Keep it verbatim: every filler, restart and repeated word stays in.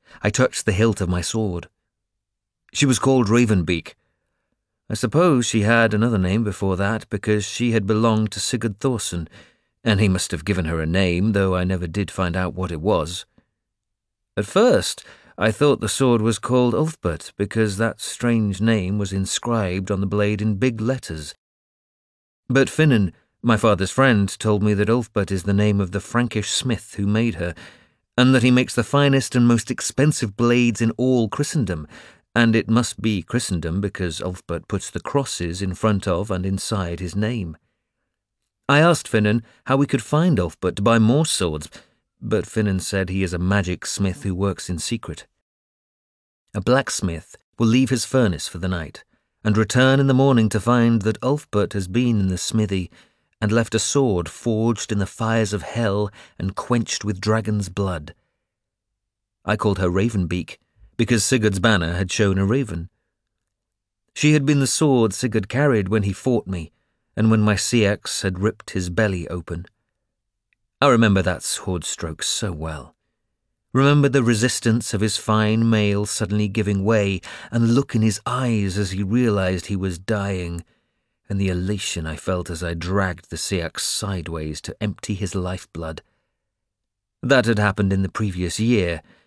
I touched the hilt of my sword. She was called Ravenbeak. I suppose she had another name before that, because she had belonged to Sigurd Thorson, and he must have given her a name, though I never did find out what it was. At first, I thought the sword was called Ulfbert, because that strange name was inscribed on the blade in big letters. But Finan, my father's friend, told me that Ulfbert is the name of the Frankish smith who made her, and that he makes the finest and most expensive blades in all Christendom, and it must be Christendom because Ulfbert puts the crosses in front of and inside his name. I asked Finan how we could find Ulfbert to buy more swords, but Finan said he is a magic smith who works in secret. A blacksmith will leave his furnace for the night, and return in the morning to find that Ulfbert has been in the smithy and left a sword forged in the fires of hell and quenched with dragon's blood. I called her Ravenbeak, because Sigurd's banner had shown a raven. She had been the sword Sigurd carried when he fought me, and when my sea-axe had ripped his belly open. I remember that sword stroke so well. Remember the resistance of his fine mail suddenly giving way, and the look in his eyes as he realized he was dying, and the elation I felt as I dragged the sea-axe sideways to empty his lifeblood. That had happened in the previous year,